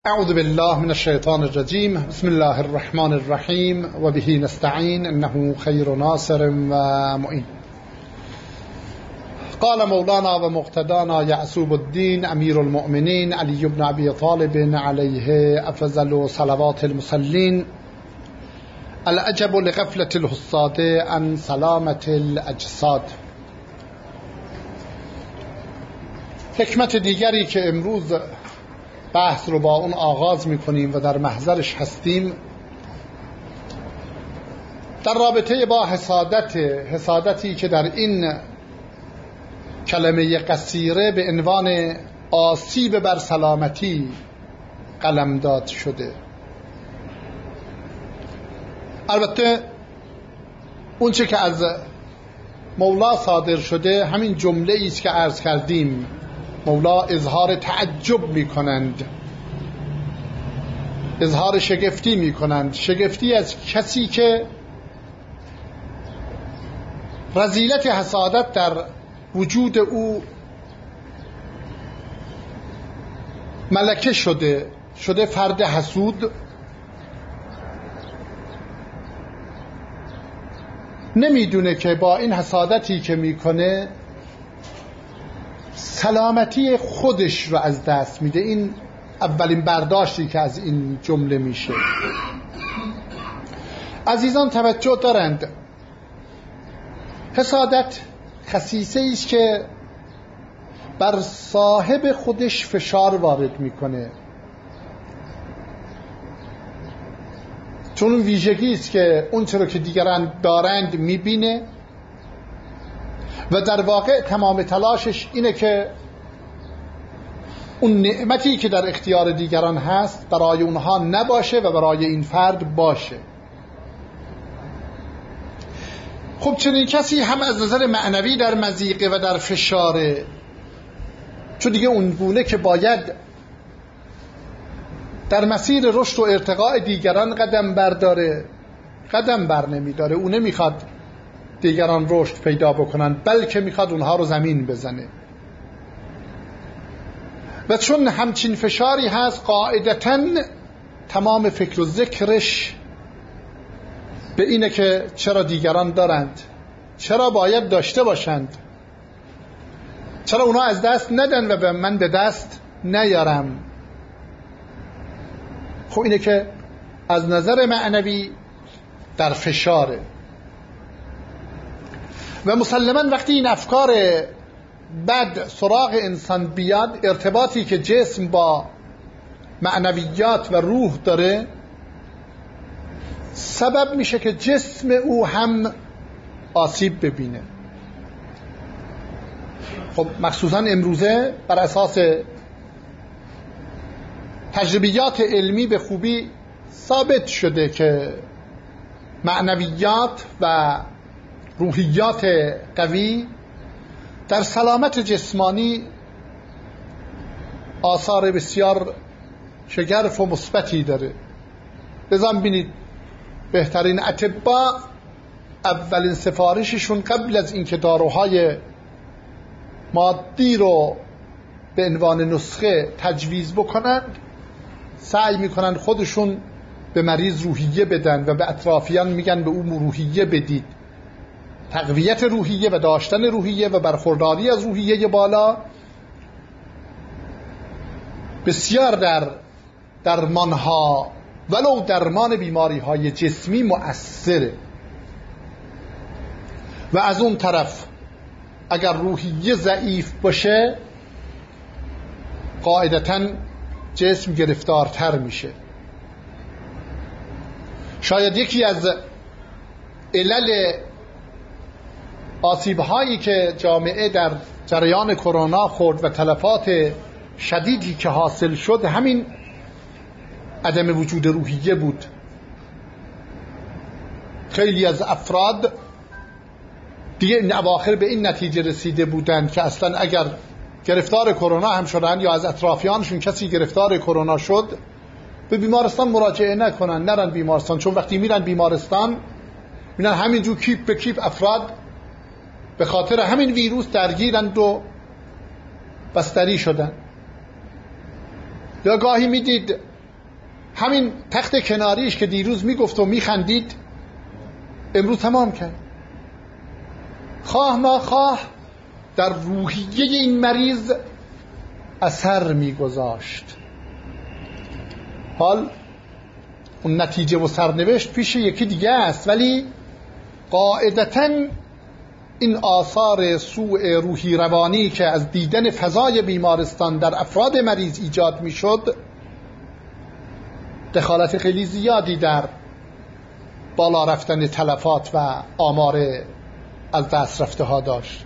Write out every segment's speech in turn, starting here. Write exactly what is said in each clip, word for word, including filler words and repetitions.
اعوذ بالله من الشیطان الرجیم. بسم الله الرحمن الرحیم و به نستعین انه خیر ناصر و معین. قال مولانا و مقتدانا یعصوب الدین امیر المؤمنین علی بن ابی طالب علیه افضل صلوات المصلین: العجب لغفلة الحساد عن سلامة الاجساد. حکمت دیگری که امروز بحث رو با اون آغاز میکنیم و در محضرش هستیم در رابطه با حسادت حسادتی که در این کلمه قصیره به عنوان آسیب بر سلامتی قلمداد شده. البته اون چه که از مولا صادر شده همین جمله ایست که عرض کردیم. مولا اظهار تعجب می کنند، اظهار شگفتی می کنند، شگفتی از کسی که رذیلت حسادت در وجود او ملکه شده شده فرد حسود. نمیدونه که با این حسادتی که میکنه سلامتی خودش رو از دست میده. این اولین برداشتی که از این جمله میشه. عزیزان توجه دارند، حسادت خصیصه ایست که بر صاحب خودش فشار وارد میکنه، چون اون ویژگی است که اون چرا که دیگران دارند میبینه و در واقع تمام تلاشش اینه که اون نعمتی که در اختیار دیگران هست برای اونها نباشه و برای این فرد باشه. خب چنین کسی هم از نظر معنوی در مضیقه و در فشاره، چون دیگه اون گونه که باید در مسیر رشد و ارتقاء دیگران قدم برداره قدم بر نمیداره. او نمیخواد دیگران رشد پیدا بکنن، بلکه میخواد اونها رو زمین بزنه. و چون همچین فشاری هست قاعدتاً تمام فکر و ذکرش به اینه که چرا دیگران دارند، چرا باید داشته باشند، چرا اونا از دست ندن و به من به دست نیارم. خب اینه که از نظر معنوی در فشاره. و مسلماً وقتی این افکار بد سراغ انسان بیاد، ارتباطی که جسم با معنویات و روح داره سبب میشه که جسم او هم آسیب ببینه. خب مخصوصاً امروزه بر اساس تجربیات علمی به خوبی ثابت شده که معنویات و روحیات قوی در سلامت جسمانی آثار بسیار شگرف و مثبتی داره. لذا ببینید بهترین اطباء اولین سفارششون قبل از اینکه داروهای مادی رو به عنوان نسخه تجویز بکنند سعی میکنن خودشون به مریض روحیه بدن و به اطرافیان میگن به اون روحیه بدید. تقویت روحیه و داشتن روحیه و برخورداری از روحیه بالا بسیار در درمانها ولو درمان بیماری های جسمی مؤثره. و از اون طرف اگر روحیه ضعیف باشه قاعدتاً جسم گرفتارتر میشه. شاید یکی از علل آسیب‌هایی که جامعه در جریان کرونا خورد و تلفات شدیدی که حاصل شد همین عدم وجود روحیه بود. خیلی از افراد دیگه این اواخر به این نتیجه رسیده بودند که اصلا اگر گرفتار کرونا هم شدن یا از اطرافیانشون کسی گرفتار کرونا شد به بیمارستان مراجعه نکنن، نرن بیمارستان. چون وقتی میرن بیمارستان میرن همینجور کیپ به کیپ افراد به خاطر همین ویروس درگیرند و بستری شدن. یا گاهی میدید همین تخت کناریش که دیروز میگفت و میخندید امروز تمام کرد. خواه ناخواه در روحیه این مریض اثر میگذاشت. حال اون نتیجه و سرنوشت پیش یکی دیگه است، ولی قاعدتاً این آثار سوء روحی روانی که از دیدن فضای بیمارستان در افراد مریض ایجاد میشد دخالت خیلی زیادی در بالا رفتن تلفات و آمار از دست رفته ها داشت.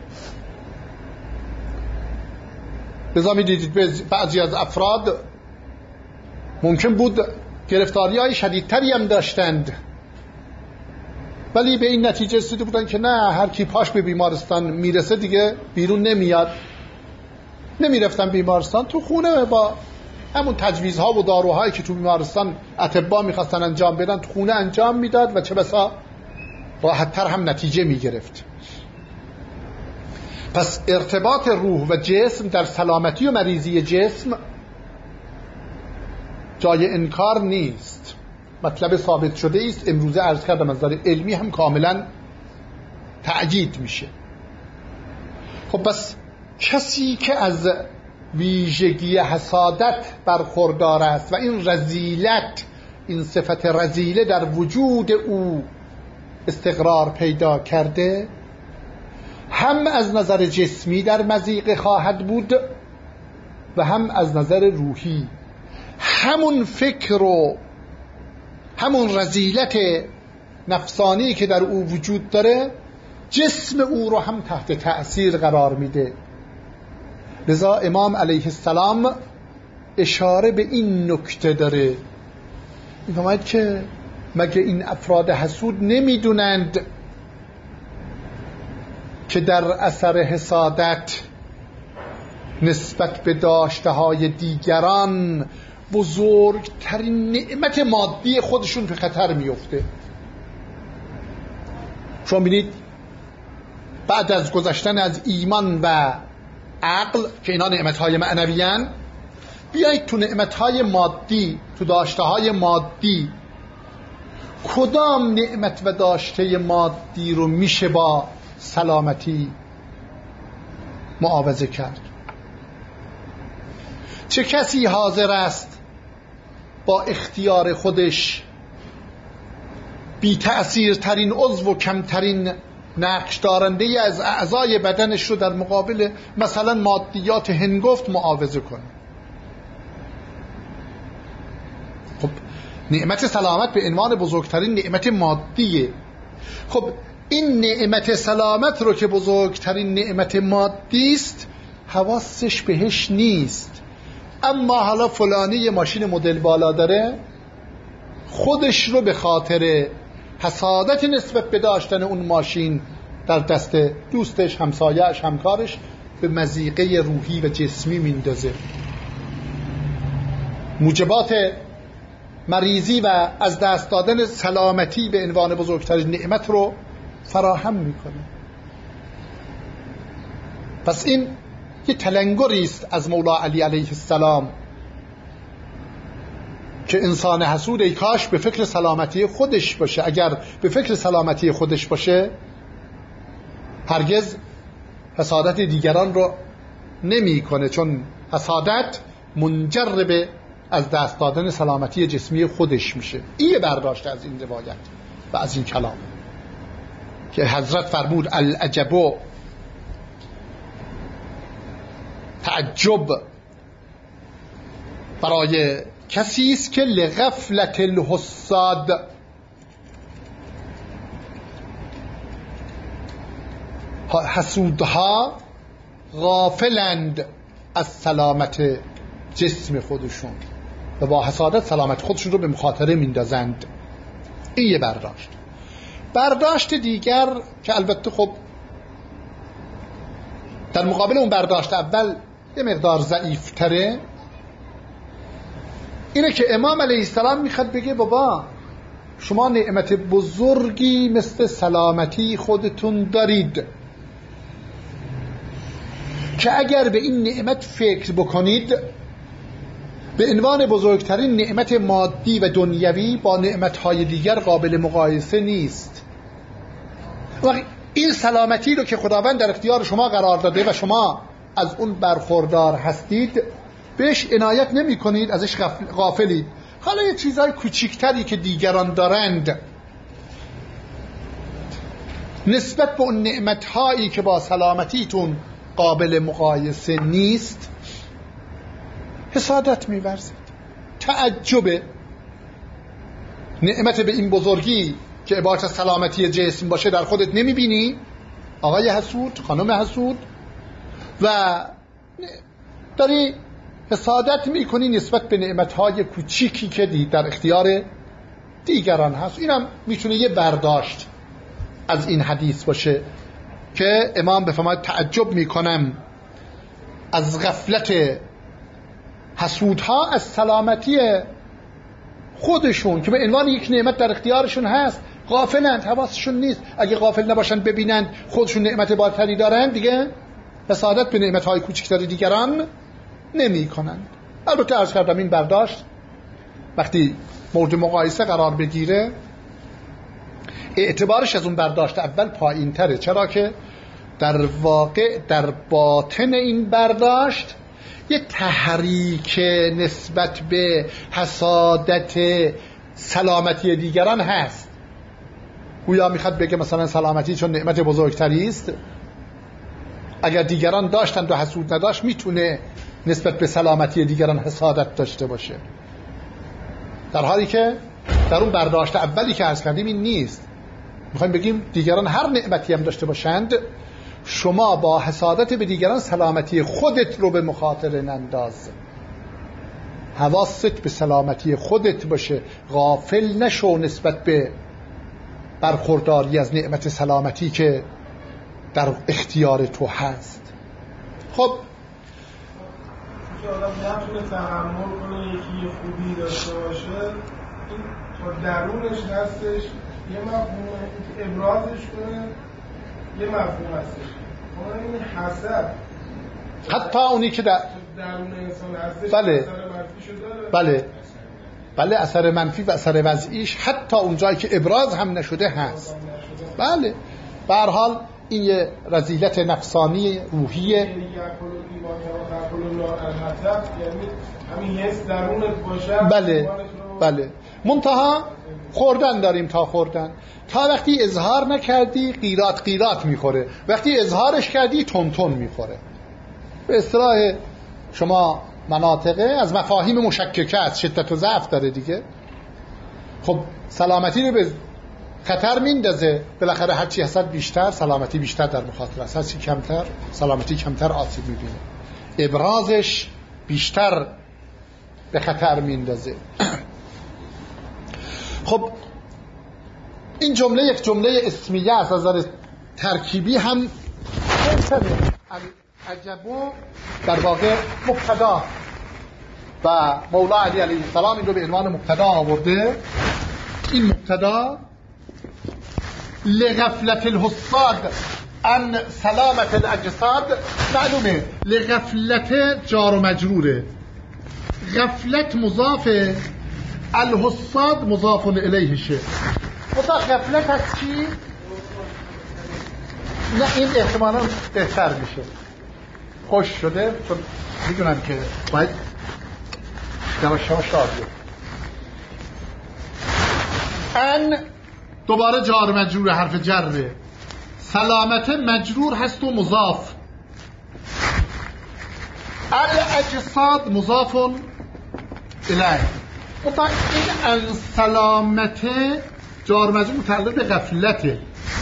لذا می دیدید بعضی از افراد ممکن بود گرفتاری های شدیدتری هم داشتند، ولی به این نتیجه رسیده بودن که نه، هر کی پاش به بیمارستان میرسه دیگه بیرون نمیاد. نمیرفتن بیمارستان، تو خونه با همون تجویزها و داروهایی که تو بیمارستان اطباء میخواستن انجام بدن تو خونه انجام میداد و چه بسا راحت‌تر هم نتیجه میگرفت. پس ارتباط روح و جسم در سلامتی و مریضی جسم جای انکار نیست، مطلب ثابت شده است. امروزه عرض کردم از نظر علمی هم کاملا تأکید میشه. خب بس کسی که از ویژگی حسادت برخوردار است و این رذیلت، این صفت رذیله در وجود او استقرار پیدا کرده، هم از نظر جسمی در مضیقه خواهد بود و هم از نظر روحی. همون فکر و همون رذیلت نفسانی که در او وجود داره جسم او رو هم تحت تأثیر قرار میده. لذا امام علیه السلام اشاره به این نکته داره، میفهمید که مگه این افراد حسود نمیدونند که در اثر حسادت نسبت به داشته های دیگران بزرگترین نعمت مادی خودشون به خطر میفته. شما بینید بعد از گذشتن از ایمان و عقل که اینا نعمتهای معنویان، بیایید تو نعمتهای مادی، تو داشته های مادی، کدام نعمت و داشته مادی رو میشه با سلامتی معاوضه کرد؟ چه کسی حاضر است با اختیار خودش بی تأثیر ترین عضو و کمترین نقش دارنده از اعضای بدنش رو در مقابل مثلا مادیات هنگفت معاوضه کنه؟ خب نعمت سلامت به عنوان بزرگترین نعمت مادیه. خب این نعمت سلامت رو که بزرگترین نعمت مادی است حواسش بهش نیست، اما حالا فلانی یه ماشین مدل بالا داره، خودش رو به خاطر حسادت نسبت به داشتن اون ماشین در دست دوستش، همسایه‌اش، همکارش به مضیقه روحی و جسمی میندازه. موجبات مریضی و از دست دادن سلامتی به عنوان بزرگترین نعمت رو فراهم میکنه. پس این یه تلنگری است از مولا علی علیه السلام که انسان حسود ای کاش به فکر سلامتی خودش باشه. اگر به فکر سلامتی خودش باشه هرگز حسادت دیگران رو نمی کنه، چون حسادت منجر به از دست دادن سلامتی جسمی خودش میشه. این برداشت از این روایت و از این کلام که حضرت فرمود العجب، تعجب برای کسی است که لغفلت الحساد، حسودها غافلند از سلامت جسم خودشون و با حسادت سلامت خودشون رو به مخاطره میندازند. این یه برداشت. برداشت دیگر که البته خب در مقابل اون برداشت اول یه مقدار ضعیف تره، اینه که امام علیه السلام میخواد بگه بابا شما نعمت بزرگی مثل سلامتی خودتون دارید که اگر به این نعمت فکر بکنید، به عنوان بزرگترین نعمت مادی و دنیوی با نعمتهای دیگر قابل مقایسه نیست. و این سلامتی رو که خداوند در اختیار شما قرار داده و شما از اون برخوردار هستید، بهش عنایت نمی کنید، ازش غافلید. حالا یه چیزهای کوچیکتری که دیگران دارند نسبت به اون نعمتهایی که با سلامتیتون قابل مقایسه نیست حسادت می‌ورزید. تعجب نعمت به این بزرگی که عبارت از سلامتی جسم باشه در خودت نمی‌بینی، آقای حسود، خانم حسود، و داری حسادت می‌کنی نسبت به نعمت‌های کوچیکی که در اختیار دیگران هست. اینم میتونه یه برداشت از این حدیث باشه که امام بفرماید تعجب میکنم از غفلت حسودها از سلامتی خودشون که به عنوان یک نعمت در اختیارشون هست غافلند، حواسشون نیست. اگه غافل نباشن ببینند خودشون نعمت بالاتری دارن دیگه حسادت به نعمتهای کوچکتر دیگران نمی کنند. البته عرض کردم این برداشت وقتی مورد مقایسه قرار بگیره اعتبارش از اون برداشت اول پایین تره، چرا که در واقع در باطن این برداشت یه تحریک نسبت به حسادت سلامتی دیگران هست. گویا میخواد بگه مثلا سلامتی چون نعمت بزرگتری است، اگر دیگران داشتند و حسود نداشت میتونه نسبت به سلامتی دیگران حسادت داشته باشه، در حالی که در اون برداشت اولی که عرض کردیم این نیست. میخوایم بگیم دیگران هر نعمتی هم داشته باشند، شما با حسادت به دیگران سلامتی خودت رو به مخاطره ننداز، حواست به سلامتی خودت باشه، غافل نشو نسبت به برخورداری از نعمت سلامتی که در اختیار تو هست. خب که آدم نتونه تحمل کنه یکی خوبی داشته باشه، این تا درونش هستش یه مفهومه که ابرازش کنه یه مفهوم هستش. اما این حسد حتی اونی که در درون انسان هستش بله. اثر منفیشو داره. بله بله اثر منفی و اثر وضعیش حتی اون جایی که ابراز هم نشده هست. بله به هر حال این یه رذیلت نفسانی روحیه. یعنی همین حس درونت باشه. بله بله منتها خوردن داریم تا خوردن. تا وقتی اظهار نکردی قیرات قیرات میخوره، وقتی اظهارش کردی تون تون میخوره. به اصطلاح شما مناطقه از مفاهیم مشککه است، شدت و ضعف داره دیگه. خب سلامتی رو به خطر میندازه. بالاخره هرچی حسد بیشتر سلامتی بیشتر در مخاطره است، هرچی کمتر سلامتی کمتر آسیب میبینه، ابرازش بیشتر به خطر میندازه. خب این جمله یک جمله اسمیه است، از نظر ترکیبی هم ممکنه. عجبو در واقع مبتدا و مولا علی علیه السلام این رو به عنوان مبتدا آورده. این مبتدا لغفلت الحساد ان سلامت الاجساد، معلومه لغفلت جار و مجروره، غفلت مضاف، الحساد مضاف الیه شه. مطلق غفلت از چی؟ نه این احتمالا بهتر میشه، خوش شده چون میدونم که باید یواش یواش آبیه. ان دوباره جار مجرور، حرف جره، سلامت مجرور هست و مضاف، الاجساد مضاف الیه. مطلق این ان سلامت جار مجرور متعلق به غفلته.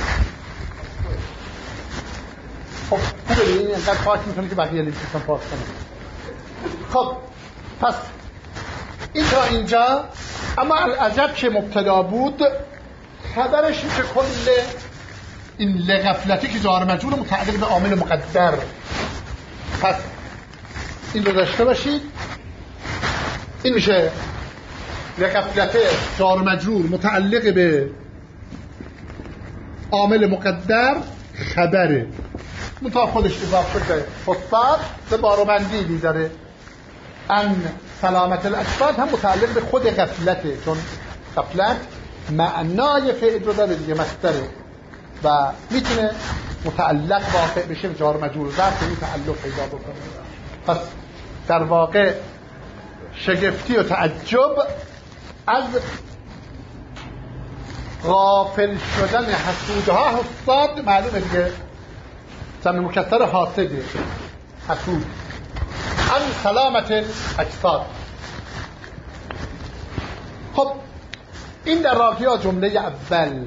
خب خوبه این اینقدر پاک میکنه که بقیه لیستان پاک کنه. خب پس این تا اینجا. اما العجب که مبتدا بود خبرش این که کل این لغفلتی که جار مجرور متعلق به عامل مقدر. پس این رو داشته باشید، این میشه لغفلت جار مجرور متعلق به عامل مقدر خبره، متا خودش اضافه شده. فستاد به بارومندی داره. ان سلامت الاجساد هم متعلق به خود غفلته، چون غفلت معنای فعل رو داره دیگه، مصدره و میتونه متعلق واقع بشه جار مجرور ظرف این تعلق پیدا بکنه. پس در واقع شگفتی و تعجب از غافل شدن حسودها، حساد معلومه دیگه جمع مکسر حاسده، حسود، عن سلامت اجساد. خب این در راکیا جمله اول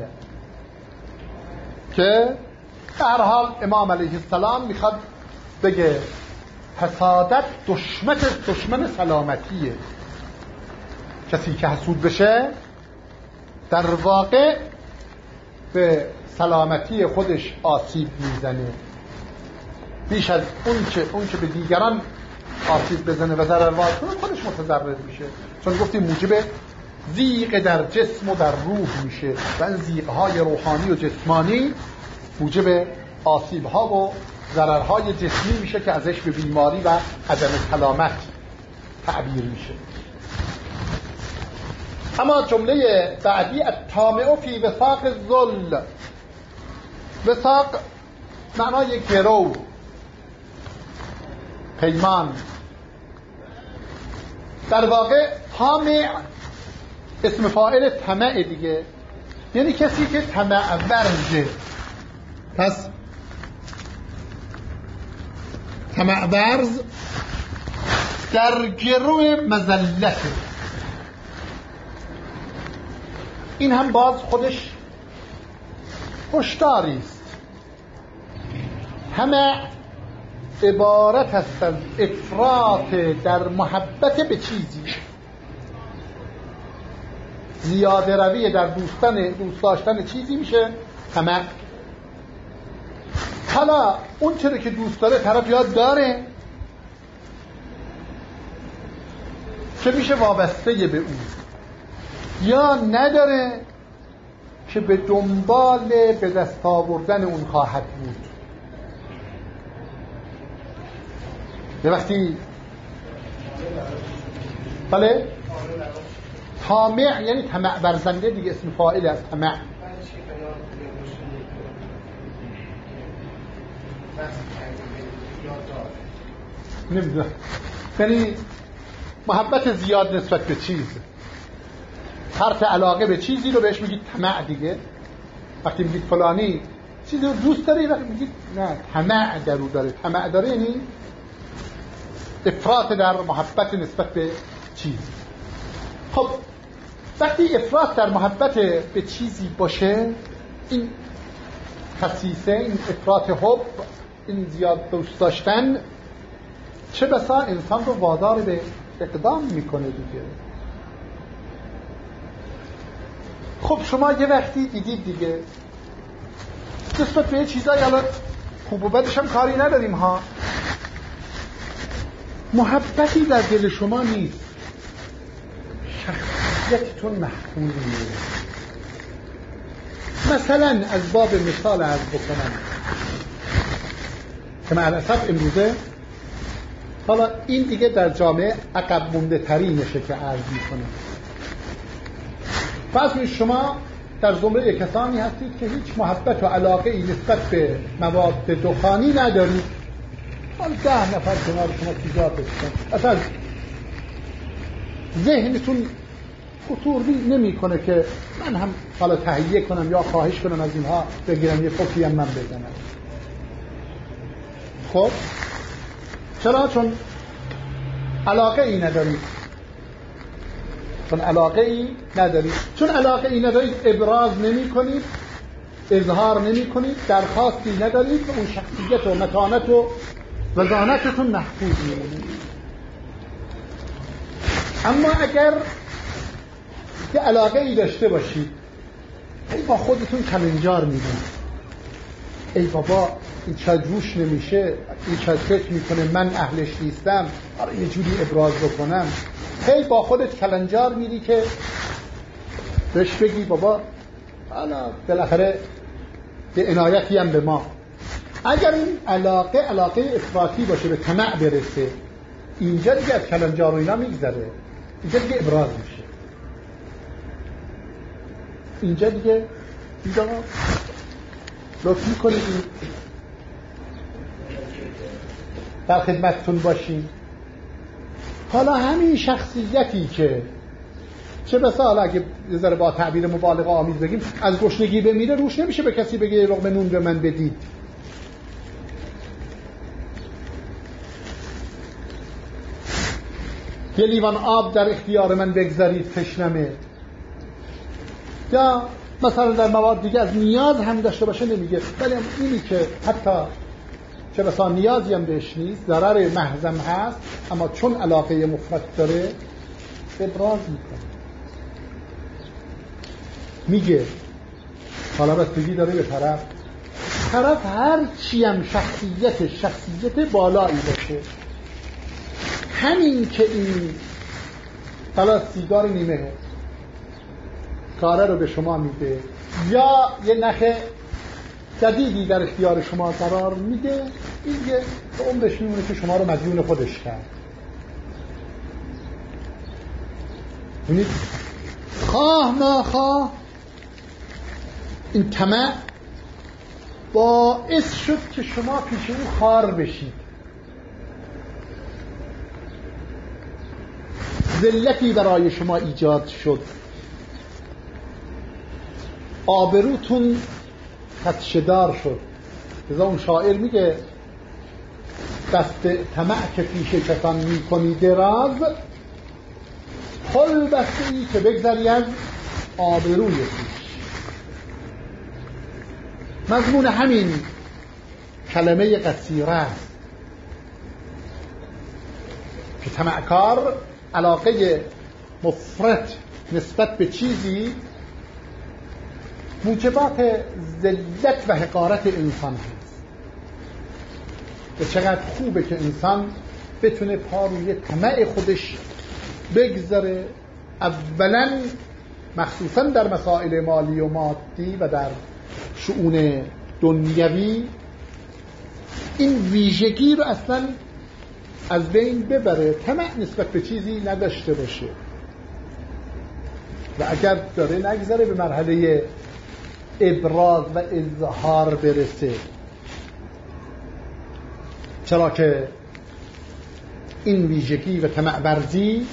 که در حال امام علیه السلام میخواد بگه حسادت دشمن دشمن سلامتیه. کسی که حسود بشه در واقع به سلامتی خودش آسیب میزنه، بیش از اون که اون که به دیگران آسیب بزنه و ضرر وارد کنه خودش متضرر میشه، چون گفتیم موجب ضیق در جسم و در روح میشه و این ضیق‌های روحانی و جسمانی موجب آسیب‌ها و ضررهای جسمی میشه که ازش به بیماری و عدم سلامت تعبیر میشه. اما جمله بعدی الطامع فی وثاق الذل، وثاق معنای گرو، پیمان. در واقع طامع اسم فاعل طمع دیگه، یعنی کسی که طمع ورزه. پس طمع ورز در گرو مذلته. این هم باز خودش هشداری است. طمع عبارت است از افراط در محبت به چیزی، زیاده روی در دوستن دوست داشتن چیزی میشه طمع. حالا اون چیزی که دوست داره طرف یاد داره که میشه وابسته به اون، یا نداره که به دنبال به دست آوردن اون خواهد بود. یه وقتی بله طامع یعنی طمع ورزنده دیگه، اسم فاعل از طمع. نمیدونم، یعنی محبت زیاد نسبت به چیز، حرف علاقه به چیزی رو بهش میگید طمع دیگه. وقتی میگید فلانی چیزی رو دوست داره، وقتی میگید نه طمع درو داره. طمع داره یعنی افراط در محبت نسبت به چیز. خب وقتی افراط در محبت به چیزی باشه، این خصیصه، این افراط حب، این زیاد دوست داشتن، چه بسا انسان رو وادار به اقدام میکنه دیگه. خب شما یه وقتی دیدید دیگه نسبت به یه چیزایی الان خوب و بدش هم کاری نداریم ها، محبتی در دل شما نیست، شخصیتتون محکوم میشه. مثلا از باب مثال عرض بکنم که معلصف امروزه، حالا این دیگه در جامعه عقب مونده ترینشه که عرض میکنم، پس شما در زمره کسانی هستید که هیچ محبت و علاقه ای نسبت به مواد دخانی ندارید. حالا ده نفر کنار شما سیگار بکشن، اصلا ذهنتون خطور نمی کنه که من هم حالا تهیه کنم یا خواهش کنم از اینها بگیرم یه فوقی هم من بزنم. خب چرا؟ چون علاقه ای ندارید. چون علاقه ای ندارید چون علاقه ای ندارید ابراز نمی کنید، اظهار نمی کنید، درخواستی ندارید و اون شخصیت و متانت و وزانتتون محفوظ میمونید. اما اگر یه علاقه ای داشته باشید، ای با خودتون کلنجار میدونید، ای بابا این چند روش نمیشه، این چند فکر میکنه من اهلش نیستم، آره یه جوری ابراز بکنم، هی با خودت کلنجار میدی که بهش بگی بابا حالا بالاخره یه عنایتی هم به ما. اگر این علاقه علاقه افراطی باشه، به طمع برسه، اینجا دیگه از کلنجار و اینا میگذره، اینجا دیگه ابراز میشه. اینجا دیگه اینجا لطف میکنید در خدمتتون باشیم. حالا همین شخصیتی که چه بسا حالا اگه یه ذره با تعبیر مبالغه آمیز بگیم از گشنگی بمیره، روش نمیشه به کسی بگه یه لقمه نون به من بدید. یه لیوان آب در اختیار من بگذارید تشنمه. یا مثلا در موارد دیگه از نیاز هم داشته باشه نمیگه، ولی اینی که حتی چه بسا نیازی هم بهش نیست، ضرر محضم هست، اما چون علاقه مفرط داره ابراز میکنه. میگه حالا بستگی داره به طرف طرف هر چی هم شخصیت شخصیت بالایی باشه، همین که این حالا سیگار نیمه کاره رو به شما میده یا یه نخ جدیدی در اختیار شما قرار میده، این یه به اون بهش میمونه که شما رو مدیون خودش کرد. ببینید خواه ناخواه این طمع باعث شد که شما پیش اون خار بشید، ذلتی برای شما ایجاد شد، آبروتون خدشه‌دار شد. لذا اون شاعر میگه دست طمع که پیش کسان میکنی دراز، خل بسته ای که بگذری از آبروی پیش. مضمون همین کلمه قصیره است که طمعکار علاقه مفرط نسبت به چیزی موجبات ذلت و حقارت انسان هست. و چقدر خوبه که انسان بتونه پا روی طمع خودش بگذاره، اولا مخصوصا در مسائل مالی و مادی و در شؤون دنیوی این ویژگی رو اصلا از بین ببره، طمع نسبت به چیزی نداشته باشه و اگر داره نگذره به مرحله ابراز و اظهار برسه. چرا که این ویژگی و طمع ورزی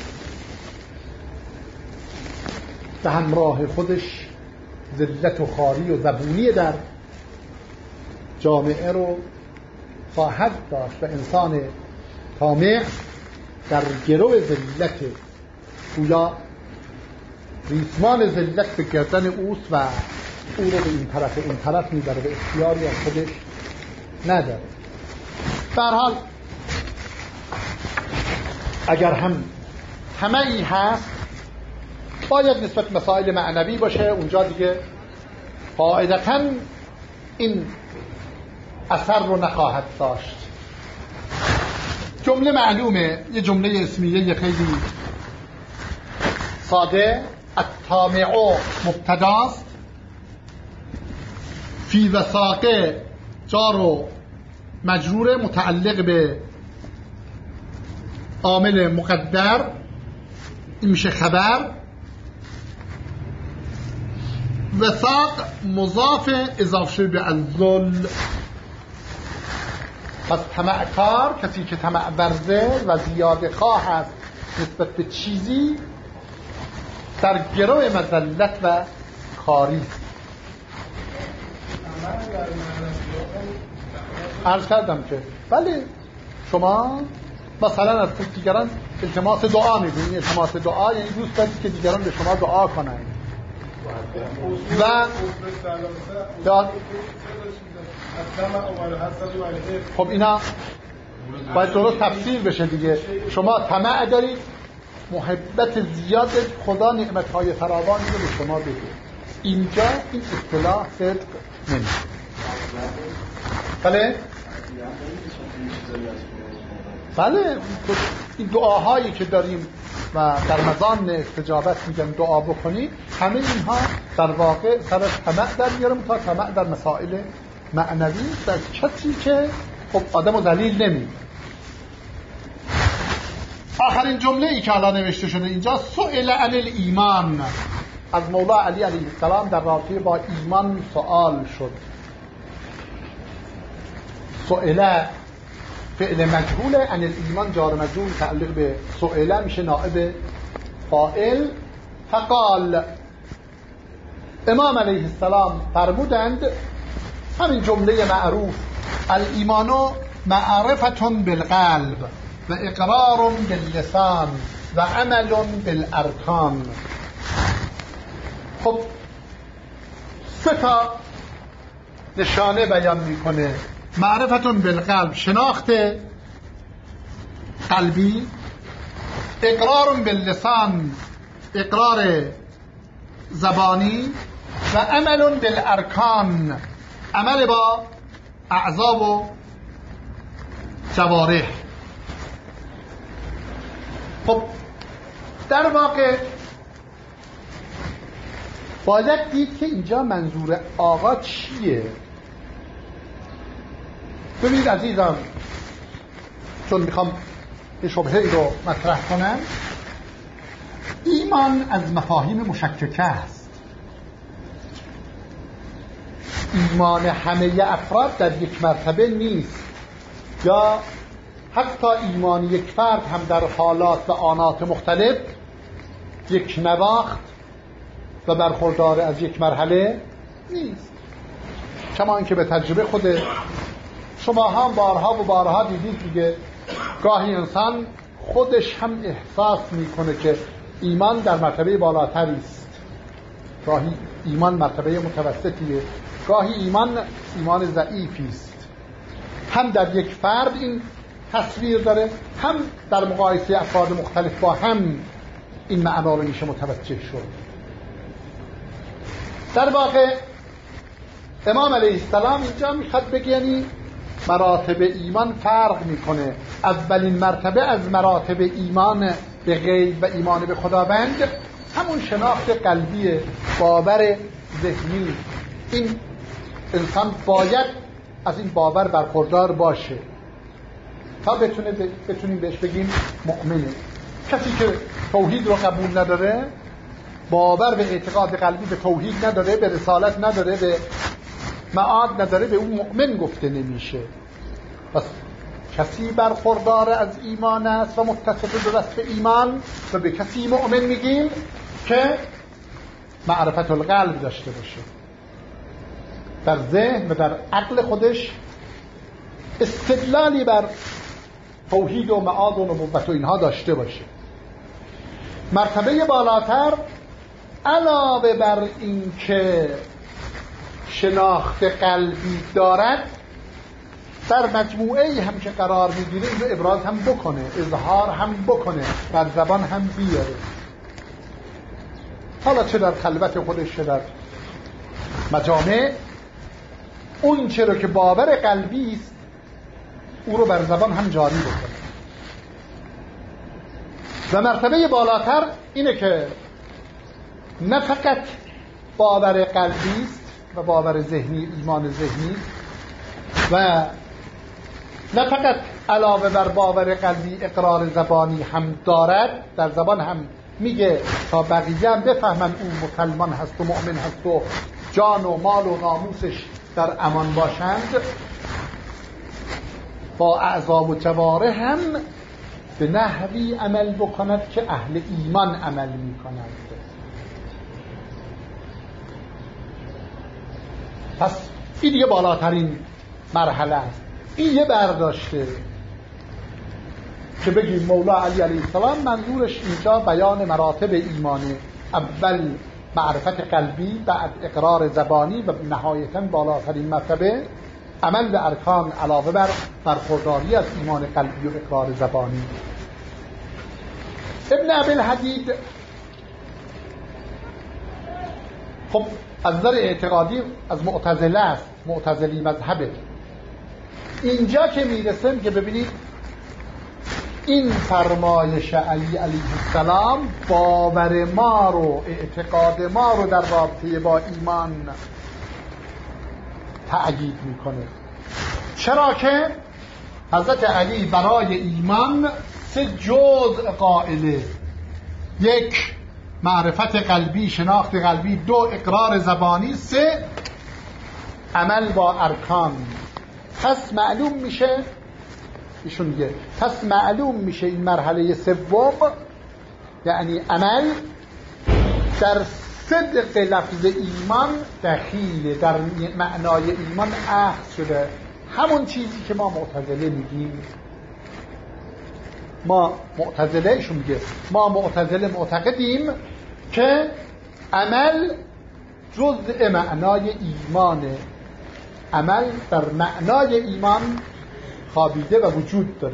به همراه خودش ذلت و خواری و زبونی در جامعه رو خواهد داشت و انسان طامع در گرو ذلت گویا ریسمان ذلت به گردن اوست و او رو به این طرف و این طرف میبره، به اختیاری از خودش نداره. به هر حال اگر هم طمعی هست باید نسبت مسائل معنوی باشه، اونجا دیگه قاعدتاً این اثر رو نخواهد داشت. جمله معلومه، یه جمله اسمیه خیلی ساده، الطامع مبتداست، فی وثاقه جار و مجرور متعلق به عامل مقدر، این میشه خبر. وثاق مضاف اضافه شده به الذل. پس طمعکار کسی که طمع ورزه و زیاده خواه است نسبت به چیزی در گرو مذلت و خواری. عرض کردم که ولی شما مثلا از دیگران التماس دعا می‌کنید، التماس دعا یعنی دوست دارید که دیگران به شما دعا کنند و خب اینا باید درست تفسیر بشه دیگه. شما طمع دارید، محبت زیاد دارید، خدا نعمت‌های فراوانی رو به شما بده. اینجا این اصطلاح صدق نمیشه. بله بله این دعاهایی که داریم و در مزان استجابت میگن دعا بکنید، همه اینها در واقع سر طمع در میارم تا طمع در مسائل معنوی در کسی که خب آدمو ذلیل نمی. آخرین جمله ای که الان نوشته شده اینجا، سئل عن الایمان، از مولا علی علیه السلام در رابطه با ایمان سوال شد. سئل فعل مجهول، عن الایمان جار مجهول تعلق به سئل میشه نائب فاعل. فقال، امام علیه السلام فرمودند همین جمله معروف، الایمان معرفتون بالقلب و اقرار باللسان و عمل بالارکان. خب سه تا نشانه بیان میکنه. معرفتون بالقلب، شناخت قلبی، اقرار باللسان، اقرار زبانی، و عمل بالارکان، عمل با اعضا و جوارح. خب در واقع باید دید که اینجا منظور آقا چیه. ببینید عزیزان، چون میخوام یه شبهه رو مطرح کنم، ایمان از مفاهیم مشککه است. ایمان همه افراد در یک مرتبه نیست، یا حتی ایمان یک فرد هم در حالات و آنات مختلف یک نواخت و برخوردار از یک مرحله نیست. کما اینکه به تجربه خود شما هم بارها و بارها دیدید دیگه، گاهی انسان خودش هم احساس میکنه که ایمان در مرتبه بالاتری است، گاهی ایمان مرتبه متوسطیه، گاهی ایمان ایمان ضعیفی است. هم در یک فرد این تصویر داره، هم در مقایسه افراد مختلف با هم این معنا رو میشه متوجه شد. در واقع امام علیه السلام اینجا میخواد بگه یعنی مراتب ایمان فرق میکنه. اولین مرتبه از مراتب ایمان به غیب و ایمان به خداوند همون شناخت قلبی، باور ذهنی. این انسان باید از این باور برخوردار باشه تا بتونه بتونیم بهش بگیم مؤمنه. کسی که توحید رو قبول نداره، باور به اعتقاد قلبی به توحید نداره، به رسالت نداره، به معاد نداره، به اون مؤمن گفته نمیشه. پس کسی برخوردار از ایمان است و متصف به وصف ایمان، و به کسی مؤمن میگیم که معرفت القلب داشته باشه، در ذهن و در عقل خودش استدلالی بر توحید و معاد و نبوت و اینها داشته باشه. مرتبه بالاتر علاوه بر این که شناخت قلبی دارد، در مجموعه هم که قرار میگیره اینو ابراز هم بکنه، اظهار هم بکنه، بر زبان هم بیاره. حالا چه در خلوت خودش چه در مجامع، اون چه رو که باور قلبی است او رو بر زبان هم جاری بکنه. و مرتبه بالاتر اینه که نه فقط باور قلبی است و باور ذهنی، ایمان ذهنی، و نه فقط علاوه بر باور قلبی اقرار زبانی هم دارد، در زبان هم میگه تا بقیه هم بفهمن اون مسلمان هست و مؤمن هست و جان و مال و ناموسش در امان باشند، با اعضا و جوارح هم به نحوی عمل بکند که اهل ایمان عمل میکنند. پس این دیگه بالاترین مرحله است. این یه برداشته که بگیم مولا علی علیه السلام منظورش اینجا بیان مراتب ایمانه. اول معرفت قلبی، بعد اقرار زبانی، و نهایتاً بالاترین مرتبه عمل به ارکان علاوه بر برخورداری از ایمان قلبی و اقرار زبانی. ابن ابی‌الحدید خب از نظر اعتقادی از معتزله است، معتزلی مذهبه. اینجا که میرسیم که ببینید این فرمایش علی علیه السلام باور ما رو، اعتقاد ما رو در رابطه با ایمان تأکید میکنه. چرا که حضرت علی برای ایمان سه جزء قائله: یک، معرفت قلبی، شناخت قلبی. دو، اقرار زبانی. سه، عمل با ارکان. پس معلوم میشه، ایشون میگه پس معلوم میشه این مرحله سوم یعنی عمل در صدق لفظ ایمان دخیله، در معنای ایمان اخذ شده. همون چیزی که ما معتزله میگیم. ما معتزله ایشون میگه ما معتزله معتقدیم که عمل جزء معنای ایمانه، عمل در معنای ایمان خوابیده و وجود داره،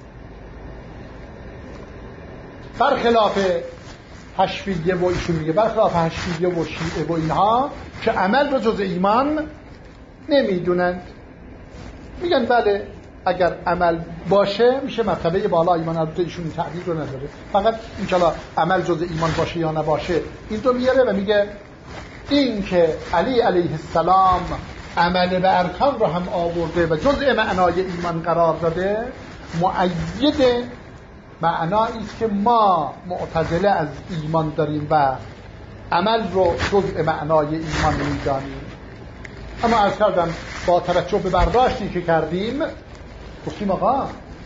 برخلاف حشویه و ایشون میگه برخلاف حشویه و شیعه و اینها که عمل رو جزء ایمان نمیدونند. میگن بله اگر عمل باشه میشه مرتبه بالا ایمان. البته ایشون این تعبیر رو نداره، فقط اینکه عمل جزء ایمان باشه یا نباشه این رو میاره و میگه این که علی علیه السلام عمل به ارکان رو هم آورده و جزء معنای ایمان قرار داده، مؤید معنایی است که ما معتزله از ایمان داریم و عمل رو جزء معنای ایمان میدانیم. اما عرض کردم با توجه به برداشتی که کردیم گفتیم آقا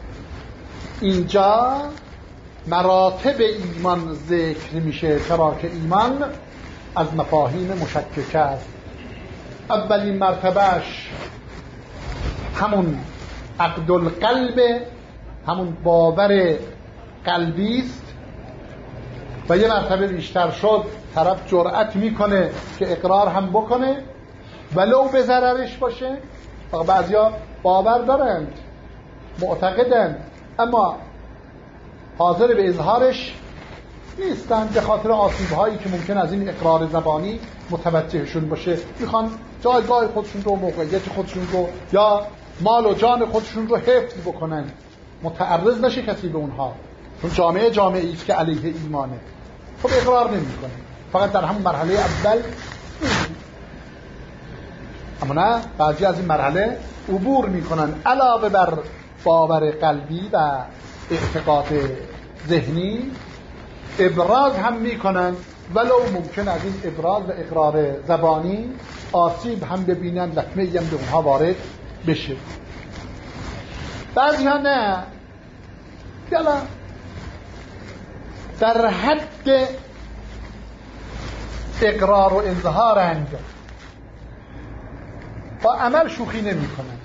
اینجا مراتب ایمان ذکر میشه، چرا که ایمان از مفاهیم مشککه است. اولین مرتبهش همون عقد القلب، همون باور قلبی است و یه مرتبه بیشتر شد طرف جرأت میکنه که اقرار هم بکنه ولو به ضررش باشه. بعضیا باور دارند، معتقدند، اما حاضر به اظهارش نیستند به خاطر آسیب‌هایی که ممکن از این اقرار زبانی متوجهشون باشه. میخوان جایگاه خودشون رو، موقعیت خودشون رو یا مال و جان خودشون رو حفظ بکنن، متعرض نشه کسی به اونها، چون جامعه جامعه ایست که علیه ایمانه. خب اقرار نمی‌کنه، فقط در همون مرحله اول. اما نه، بعضی از این مرحله عبور میکنن، علاوه بر باور قلبی و اعتقاد ذهنی ابراز هم میکنن، ولو ممکن از این ابراز و اقرار زبانی آسیب هم ببینن، لطمه هم به اونها وارد بشه. بعضی ها نه، یلا در حد اقرار و اظهارند، با عمل شوخی نمی کنن.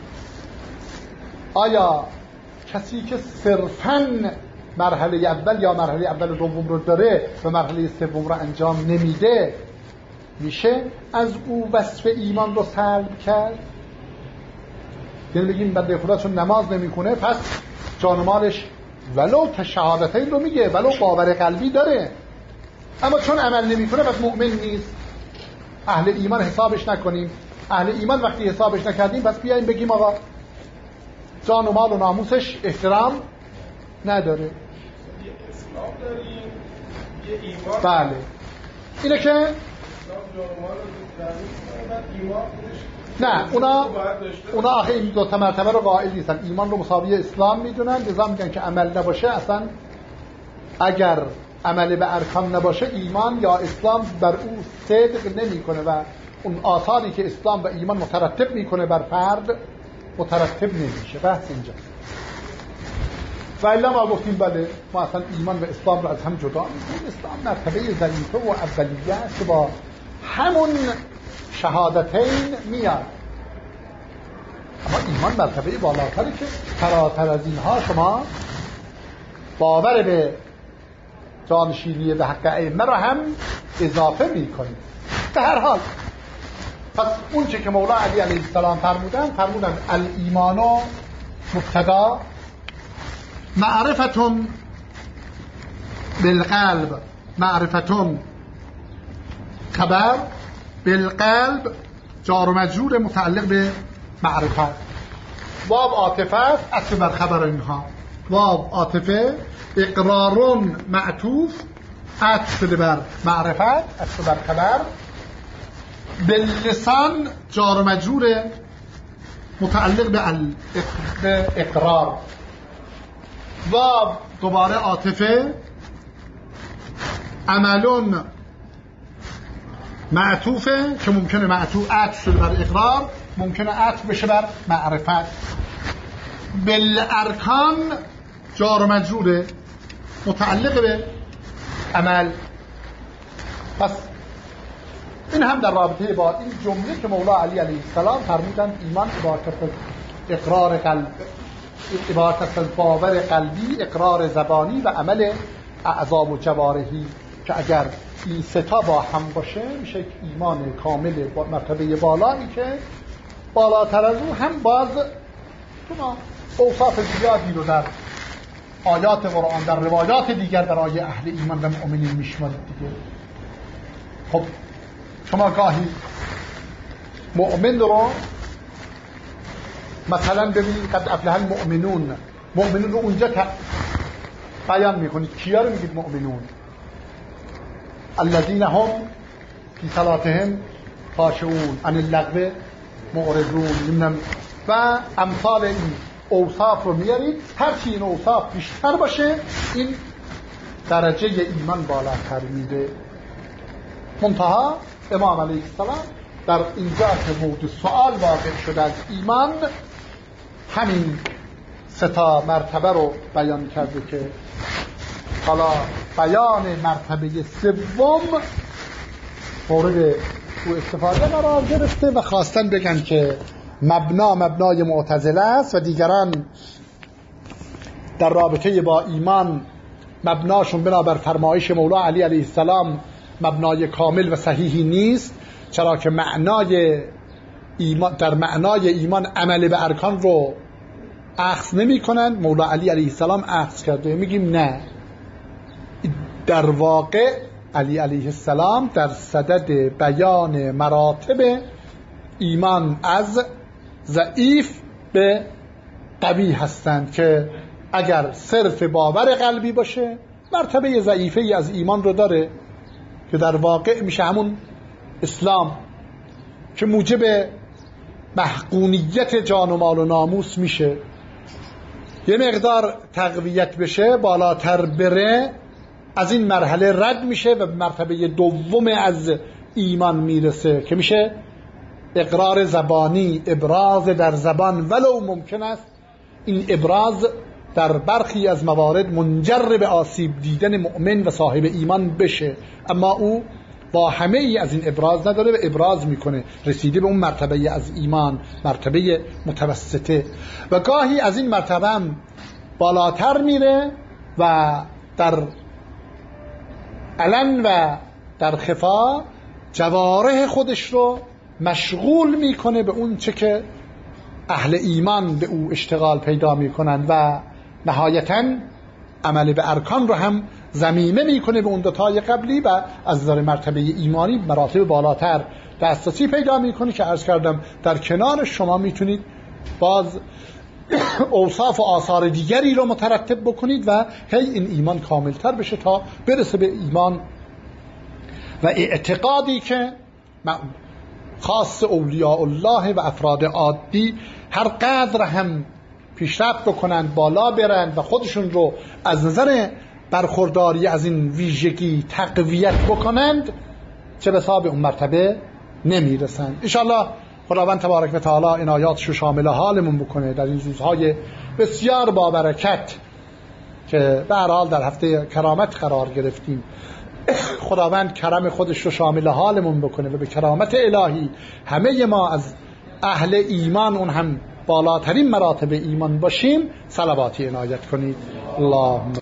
آیا کسی که صرفاً مرحله اول یا مرحله اول و دوم رو داره و مرحله سوم رو انجام نمیده میشه از او وصف ایمان رو سلب کرد؟ یعنی بگیم بنده خدا چون نماز نمیکنه پس جان و مالش ولو شهادتین رو میگه، ولو باور قلبی داره، اما چون عمل نمیکنه پس مؤمن نیست، اهل ایمان حسابش نکنیم. اهل ایمان وقتی حسابش نکردیم پس بیاییم بگیم آقا جان و مال و ناموسش احترام نداره. یه اسلام داریم، یه ایمان. بله اینه که اسلام جان و مال رو بعد ایمان خودش نه، اونا اونا آخه این دو تا مرتبه رو قائل نیستن. ایمان رو مساوی اسلام میدونن، لذا میگن که عمل نباشه، اصلا اگر عمل به ارکان نباشه ایمان یا اسلام بر او صدق نمیکنه و اون آثاری که اسلام و ایمان مترتب میکنه بر فرد مترتب نمیشه. بحث اینجا. و الا ما گفتیم بله ما اصلا ایمان و اسلام رو از هم جدا میکنیم. اسلام مرتبه ظریفه و اولیه است که با همون شهادتین میاد، اما ایمان مرتبه بالاتری که فراتر از اینها شما باور به جانشینی به حق ائمه را هم اضافه میکنید. به هر حال پس اون چه که مولا علی علیه السلام فرمودن فرمودن الایمان مبتدا معرفتون بالقلب، معرفتون خبر، بالقلب جار و مجرور متعلق به معرفت، واو عاطفه عطف بر خبر اینها، واو عاطفه، اقرارون معطوف عطف بر معرفت عطف بر خبر، باللسان جار و مجرور متعلق به اقرار. و دوباره عاطفه، عملون معطوفه که ممکنه معطوف عطف شده بر اقرار، ممکنه عطف بشه بر معرفت. بالارکان جار و مجروره متعلق به عمل. پس این هم در رابطه با این جمله که مولا علی علیه السلام فرمودند ایمان عبارت از اقرار قلب، عبارت از باور قلبی، اقرار زبانی و عمل اعضا و جوارحی، که اگر این سه تا با هم باشه میشه یک ایمان کامل با مرتبه بالایی که بالاتر از اون هم باز شما اوصاف زیادی رو در آیات قرآن، در روایات دیگر برای اهل ایمان و مؤمنین میشمارید دیگه. خب شما گاهی مؤمن رو مثلا ببینید قد افلح المؤمنون، مؤمنون رو اونجا بیان میکنید. کیا رو میگید مؤمنون؟ الذین هم فی صلاتهم خاشعون عن اللغو معرضون و امثال این اوصاف رو میارید. هرچی این اوصاف بیشتر باشه این درجه ایمان بالاتر میده. منتها امام علیه السلام در اینجا که موضوع سوال واقع شده از ایمان همین سه تا مرتبه رو بیان کرده که حالا بیان مرتبه سوم مورد او استفاده قرار گرفته و خواستن بگن که مبنا مبنای معتزله است و دیگران در رابطه با ایمان مبناشون بنابر فرمایش مولا علی علیه السلام مبنای کامل و صحیحی نیست، چرا که معنای ایمان در معنای ایمان عمل به ارکان رو اخذ نمی کنن. مولا علی علیه السلام اخذ کرده. میگیم نه، در واقع علی علیه السلام در صدد بیان مراتب ایمان از ضعیف به قوی هستند که اگر صرف باور قلبی باشه مرتبه ضعیفه ای از ایمان رو داره که در واقع میشه همون اسلام که موجب محقونیت جان و مال و ناموس میشه. یه مقدار تقویت بشه، بالاتر بره، از این مرحله رد میشه و به مرتبه دوم از ایمان میرسه که میشه اقرار زبانی، ابراز در زبان، ولو ممکن است این ابراز در برخی از موارد منجر به آسیب دیدن مؤمن و صاحب ایمان بشه، اما او با همه ای از این ابراز نداره و ابراز میکنه، رسیده به اون مرتبه از ایمان، مرتبه متوسطه، و گاهی از این مرتبه هم بالاتر میره و در علن و در خفا جوارح خودش رو مشغول میکنه به اون چه که اهل ایمان به او اشتغال پیدا میکنن و نهایتاً عمل به ارکان رو هم ضمیمه میکنه به اون دوتای قبلی و از نظر مرتبه ایمانی مراتب بالاتر دسترسی پیدا میکنه که عرض کردم در کنار شما میتونید باز اوصاف و آثار دیگری رو مترتب بکنید و هی این ایمان کاملتر بشه تا برسه به ایمان و اعتقادی که خاص اولیاء الله و افراد عادی هر قدر هم پیشرفت بکنند، بالا برند و خودشون رو از نظر برخورداری از این ویژگی تقویت بکنند، چه بسا به اون مرتبه نمیرسند. انشاءالله خداوند تبارک و تعالی عنایاتش رو شامل حالمون بکنه در این روزهای بسیار با برکت که به هر حال در هفته کرامت قرار گرفتیم. خداوند کرم خودش رو شامل حالمون بکنه و به کرامت الهی همه ما از اهل ایمان، اون هم بالاترین مراتب ایمان باشیم، صلواتی عنایت کنید. اللهم